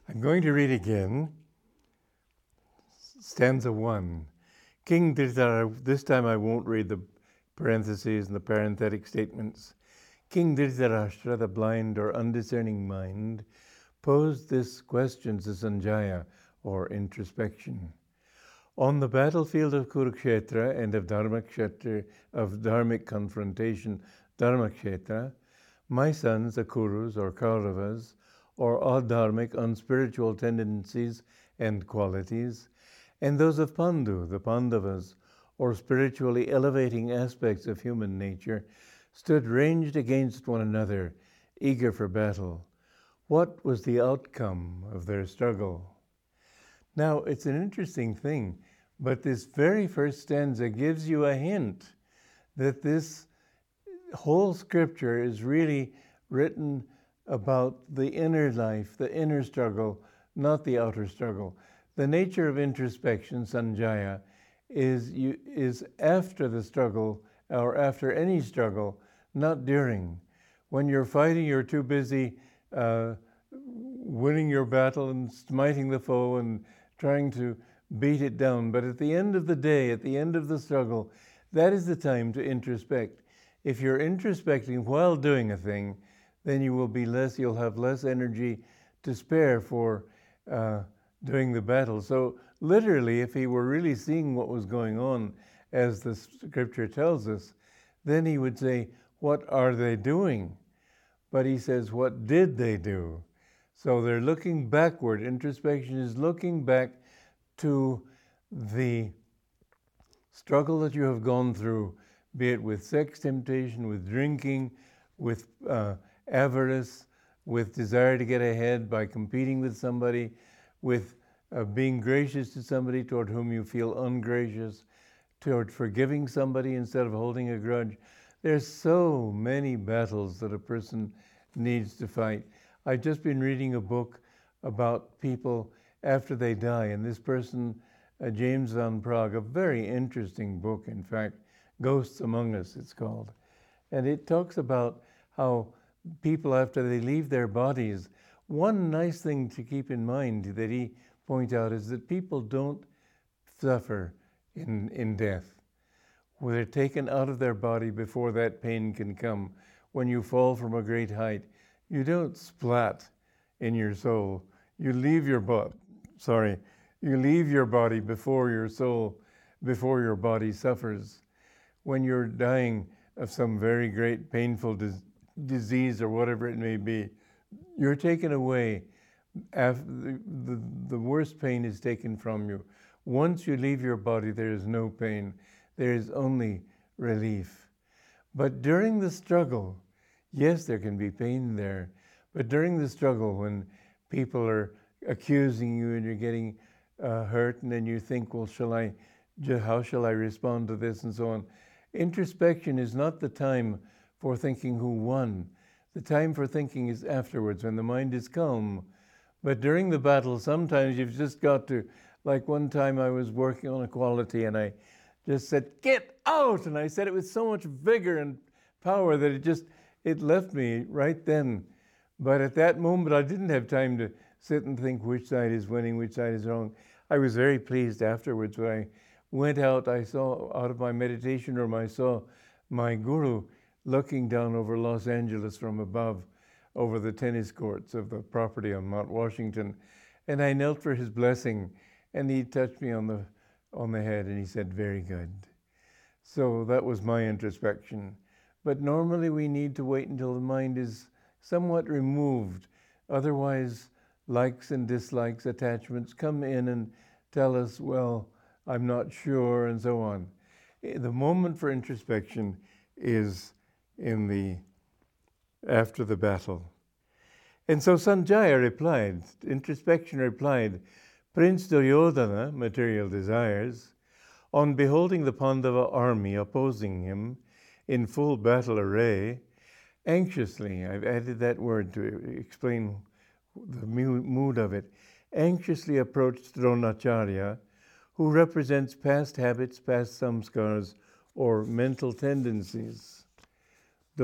I'm going to read again, stanza 1. King Dhritarashtra, this time I won't read the parentheses and the parenthetic statements. King Dhritarashtra, the blind or undiscerning mind, posed this question to Sanjaya, or introspection. On the battlefield of Kurukshetra and of Dharmakshetra, of dharmic confrontation, Dharmakshetra, my sons, the Kurus or Kauravas, or adharmic, unspiritual tendencies and qualities, and those of Pandu, the Pandavas, or spiritually elevating aspects of human nature, stood ranged against one another, eager for battle. What was the outcome of their struggle? Now, it's an interesting thing, but this very first stanza gives you a hint that this whole scripture is really written about the inner life, the inner struggle, not the outer struggle. The nature of introspection, Sanjaya, is after the struggle or after any struggle, not during. When you're fighting, you're too busy winning your battle and smiting the foe and trying to beat it down. But at the end of the day, at the end of the struggle, that is the time to introspect. If you're introspecting while doing a thing, then you'll have less energy to spare for doing the battle. So literally, if he were really seeing what was going on, as the scripture tells us, then he would say, what are they doing? But he says, what did they do? So they're looking backward. Introspection is looking back to the struggle that you have gone through, be it with sex temptation, with drinking, with avarice, with desire to get ahead by competing with somebody, with being gracious to somebody toward whom you feel ungracious, toward forgiving somebody instead of holding a grudge. There's so many battles that a person needs to fight. I've just been reading a book about people after they die, and this person, James Van Praagh, a very interesting book, in fact, Ghosts Among Us, it's called. And it talks about how people, after they leave their bodies, one nice thing to keep in mind that he points out is that people don't suffer in death. When they're taken out of their body before that pain can come. When you fall from a great height, you don't splat in your soul. You leave your you leave your body before your soul, before your body suffers. When you're dying of some very great painful disease or whatever it may be, you're taken away. After the worst pain is taken from you. Once you leave your body, there is no pain. There is only relief. But during the struggle, yes, there can be pain there, but during the struggle, when people are accusing you and you're getting hurt, and then you think, well, how shall I respond to this, and so on. Introspection is not the time for thinking who won. The time for thinking is afterwards, when the mind is calm. But during the battle, sometimes you've just got to, like one time I was working on a quality and I just said, get out! And I said it with so much vigor and power that it left me right then. But at that moment, I didn't have time to sit and think which side is winning, which side is wrong. I was very pleased afterwards when I went out, I saw out of my meditation room, I saw my guru looking down over Los Angeles from above, over the tennis courts of the property on Mount Washington. And I knelt for his blessing, and he touched me on the head, and he said, very good. So that was my introspection. But normally we need to wait until the mind is somewhat removed. Otherwise, likes and dislikes, attachments come in and tell us, well, I'm not sure, and so on. The moment for introspection is after the battle. And so Sanjaya replied, introspection replied, Prince Duryodhana, material desires, on beholding the Pandava army opposing him in full battle array, anxiously, I've added that word to explain the mood of it, anxiously approached Dronacharya, who represents past habits, past samskars, or mental tendencies.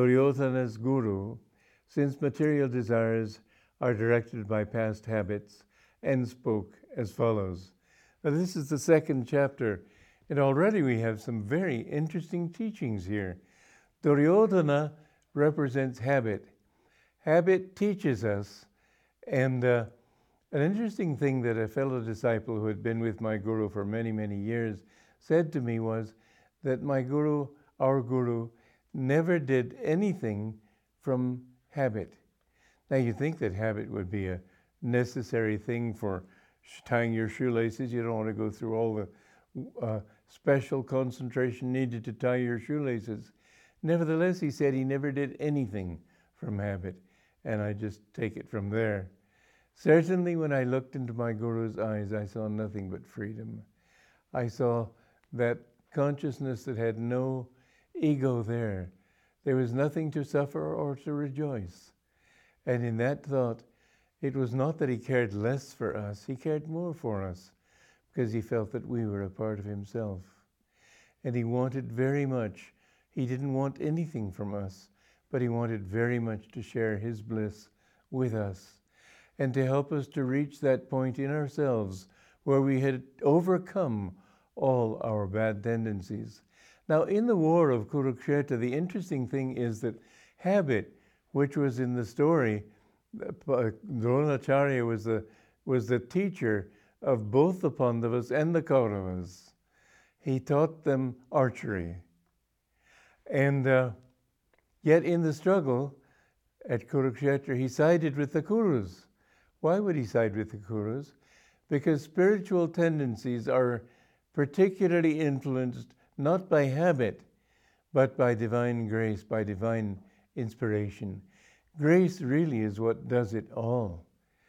Duryodhana's guru, since material desires are directed by past habits, and spoke as follows. Now, this is the second chapter, and already we have some very interesting teachings here. Duryodhana represents habit. Habit teaches us, and an interesting thing that a fellow disciple who had been with my guru for many, many years said to me was that my guru, our guru, never did anything from habit. Now, you think that habit would be a necessary thing for tying your shoelaces. You don't want to go through all the special concentration needed to tie your shoelaces. Nevertheless, he said he never did anything from habit, and I just take it from there. Certainly, when I looked into my guru's eyes, I saw nothing but freedom. I saw that consciousness that had no ego there. There was nothing to suffer or to rejoice. And in that thought, it was not that he cared less for us, he cared more for us, because he felt that we were a part of himself. And he wanted very much, he didn't want anything from us, but he wanted very much to share his bliss with us and to help us to reach that point in ourselves where we had overcome all our bad tendencies. Now, in the war of Kurukshetra, the interesting thing is that habit, which was in the story, Dronacharya was the teacher of both the Pandavas and the Kauravas. He taught them archery. And yet in the struggle at Kurukshetra, he sided with the Kurus. Why would he side with the Kurus? Because spiritual tendencies are particularly influenced not by habit, but by divine grace, by divine inspiration. Grace really is what does it all.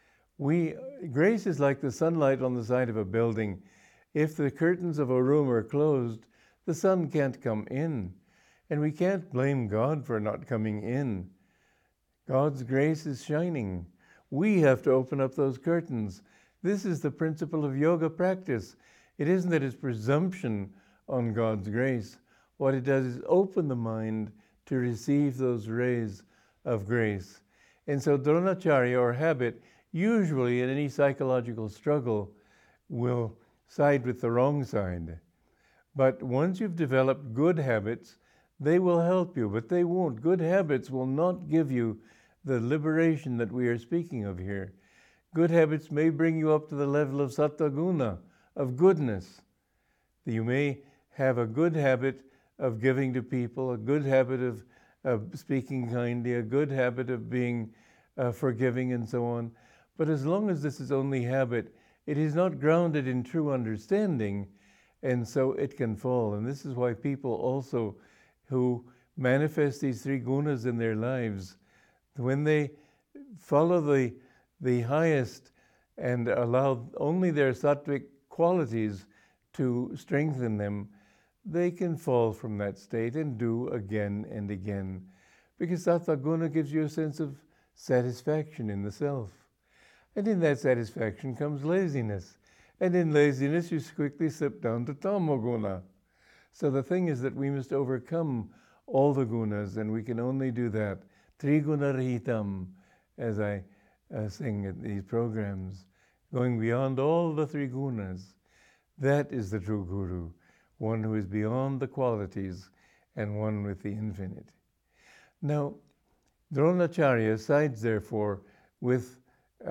Grace is like the sunlight on the side of a building. If the curtains of a room are closed, the sun can't come in. And we can't blame God for not coming in. God's grace is shining. We have to open up those curtains. This is the principle of yoga practice. It isn't that it's presumption on God's grace. What it does is open the mind to receive those rays of grace. And so Dronacharya, or habit, usually in any psychological struggle will side with the wrong side. But once you've developed good habits, they will help you, but they won't. Good habits will not give you the liberation that we are speaking of here. Good habits may bring you up to the level of sattva-guna, of goodness. You may have a good habit of giving to people, a good habit of speaking kindly, a good habit of being forgiving, and so on. But as long as this is only habit, it is not grounded in true understanding, and so it can fall. And this is why people also who manifest these three gunas in their lives, when they follow the highest and allow only their sattvic qualities to strengthen them, they can fall from that state and do again and again. Because sattva guna gives you a sense of satisfaction in the self. And in that satisfaction comes laziness. And in laziness, you quickly slip down to tamoguna. So the thing is that we must overcome all the gunas, and we can only do that. Triguna rahitam, as I sing at these programs, going beyond all the three gunas. That is the true guru, one who is beyond the qualities and one with the infinite. Now, Dronacharya sides therefore with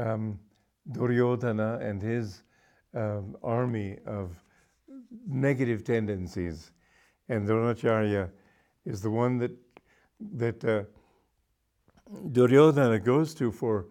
Duryodhana and his army of negative tendencies. And Dronacharya is the one that Duryodhana goes to for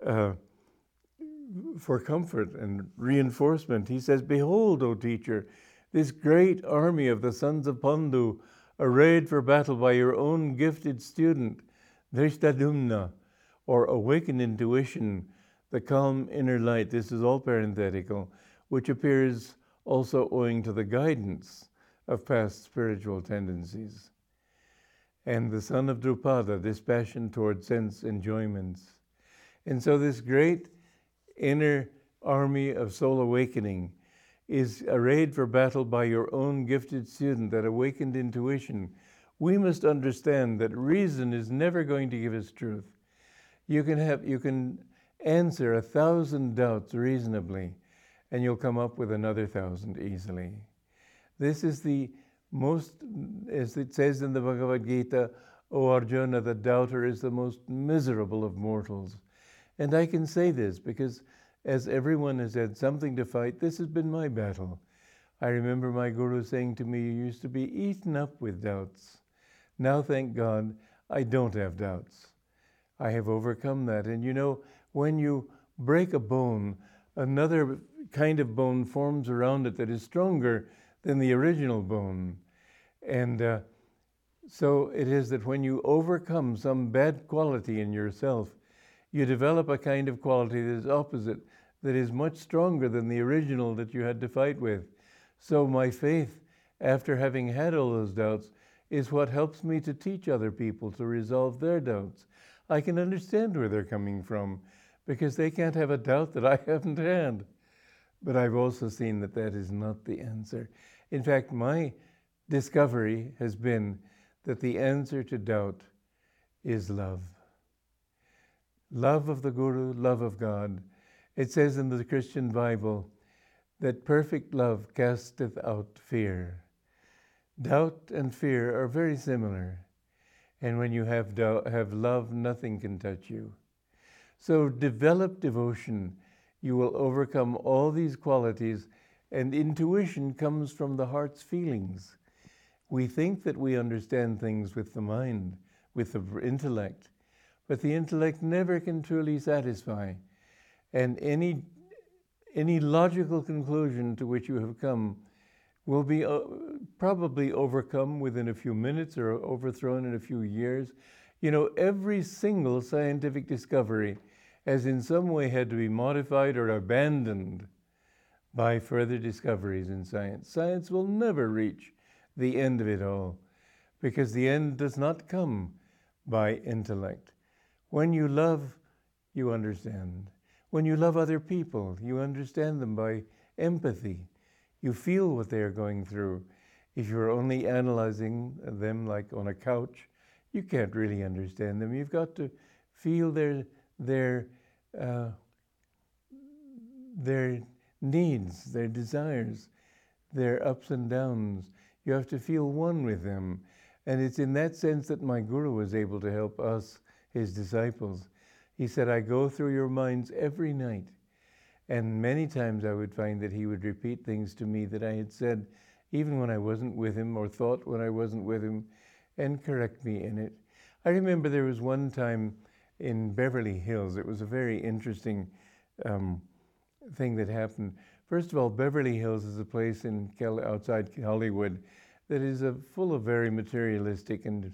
comfort and reinforcement. He says, "Behold, O teacher, this great army of the sons of Pandu, arrayed for battle by your own gifted student, Drishtadumna, or awakened intuition, the calm inner light," this is all parenthetical, which appears also owing to the guidance of past spiritual tendencies. And the son of Drupada, this passion toward sense enjoyments. And so this great inner army of soul awakening is arrayed for battle by your own gifted student, that awakened intuition. We must understand that reason is never going to give us truth. You can answer 1,000 doubts reasonably, and you'll come up with another 1,000 easily. This is the most, as it says in the Bhagavad Gita, O Arjuna, the doubter is the most miserable of mortals. And I can say this because as everyone has had something to fight, this has been my battle. I remember my guru saying to me, you used to be eaten up with doubts. Now, thank God, I don't have doubts. I have overcome that. And you know, when you break a bone, another kind of bone forms around it that is stronger than the original bone. And so it is that when you overcome some bad quality in yourself, you develop a kind of quality that is opposite, that is much stronger than the original that you had to fight with. So my faith, after having had all those doubts, is what helps me to teach other people to resolve their doubts. I can understand where they're coming from because they can't have a doubt that I haven't had. But I've also seen that that is not the answer. In fact, my discovery has been that the answer to doubt is love. Love of the Guru, love of God. It says in the Christian Bible that perfect love casteth out fear. Doubt and fear are very similar. And when you have love, nothing can touch you. So develop devotion. You will overcome all these qualities, and intuition comes from the heart's feelings. We think that we understand things with the mind, with the intellect, but the intellect never can truly satisfy. And any logical conclusion to which you have come will be probably overcome within a few minutes or overthrown in a few years. You know, every single scientific discovery has in some way had to be modified or abandoned by further discoveries in science. Science will never reach the end of it all because the end does not come by intellect. When you love, you understand. When you love other people, you understand them by empathy. You feel what they are going through. If you're only analyzing them like on a couch, you can't really understand them. You've got to feel their needs, their desires, their ups and downs. You have to feel one with them. And it's in that sense that my guru was able to help us, his disciples. He said, I go through your minds every night. And many times I would find that he would repeat things to me that I had said even when I wasn't with him, or thought when I wasn't with him, and correct me in it. I remember there was one time in Beverly Hills. It was a very interesting thing that happened. First of all, Beverly Hills is a place outside Hollywood that is full of very materialistic and,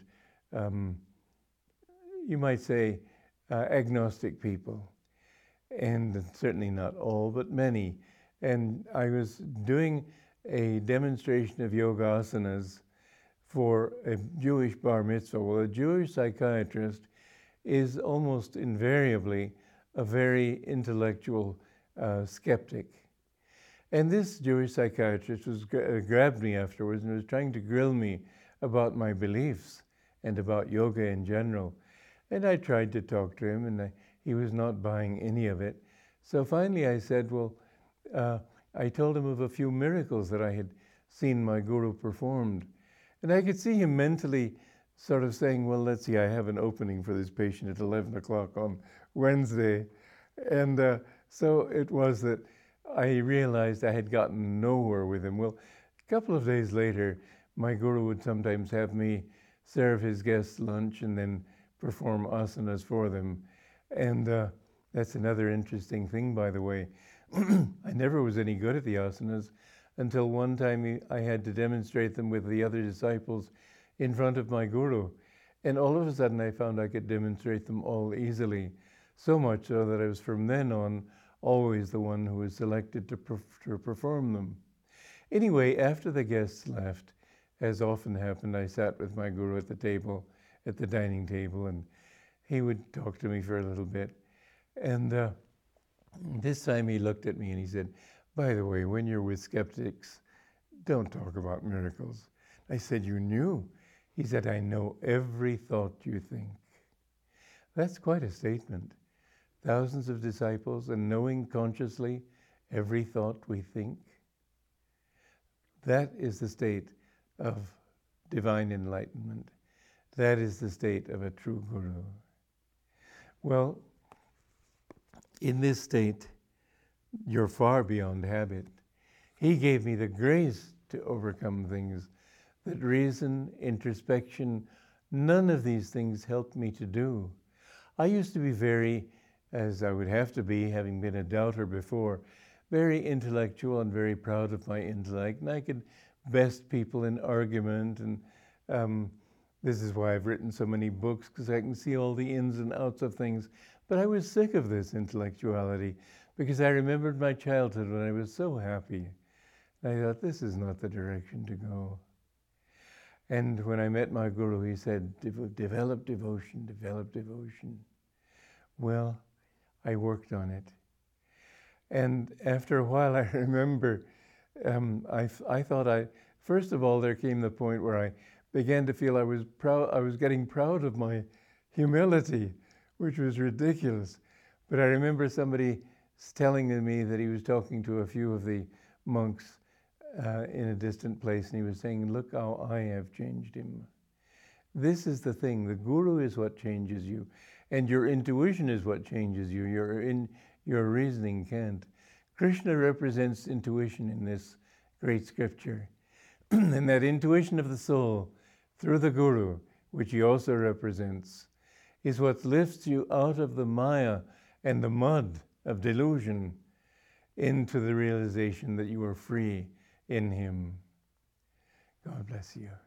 you might say, agnostic people. And certainly not all, but many. And I was doing a demonstration of yoga asanas for a Jewish bar mitzvah. Well, a Jewish psychiatrist is almost invariably a very intellectual skeptic. And this Jewish psychiatrist grabbed me afterwards and was trying to grill me about my beliefs and about yoga in general. And I tried to talk to him, and he was not buying any of it. So finally I said, well, I told him of a few miracles that I had seen my guru performed. And I could see him mentally sort of saying, well, let's see, I have an opening for this patient at 11 o'clock on Wednesday. And so it was that I realized I had gotten nowhere with him. Well, a couple of days later, my guru would sometimes have me serve his guests lunch and then perform asanas for them. And that's another interesting thing, by the way. I never was any good at the asanas until one time I had to demonstrate them with the other disciples in front of my guru. And all of a sudden I found I could demonstrate them all easily, so much so that I was from then on always the one who was selected to perform them. Anyway, after the guests left, as often happened, I sat with my guru at the table, at the dining table, and he would talk to me for a little bit. And this time he looked at me and he said, by the way, when you're with skeptics, don't talk about miracles. I said, you knew? He said, I know every thought you think. That's quite a statement. thousands of disciples and knowing consciously every thought we think. That is the state of divine enlightenment. That is the state of a true guru. Well, in this state, you're far beyond habit. He gave me the grace to overcome things that reason, introspection, none of these things helped me to do. I used to be very, as I would have to be, having been a doubter before, very intellectual and very proud of my intellect, and I could best people in argument, and this is why I've written so many books, because I can see all the ins and outs of things. But I was sick of this intellectuality, because I remembered my childhood when I was so happy. And I thought, this is not the direction to go. And when I met my guru, he said, develop devotion, develop devotion. Well, I worked on it. And after a while, I remember, I thought first of all, there came the point where I began to feel I was getting proud of my humility, which was ridiculous. But I remember somebody telling me that he was talking to a few of the monks in a distant place, and he was saying, look how I have changed him. This is the thing. The guru is what changes you, and your intuition is what changes you. Your reasoning can't. Krishna represents intuition in this great scripture. And that intuition of the soul through the guru, which he also represents, is what lifts you out of the maya and the mud of delusion into the realization that you are free in him. God bless you.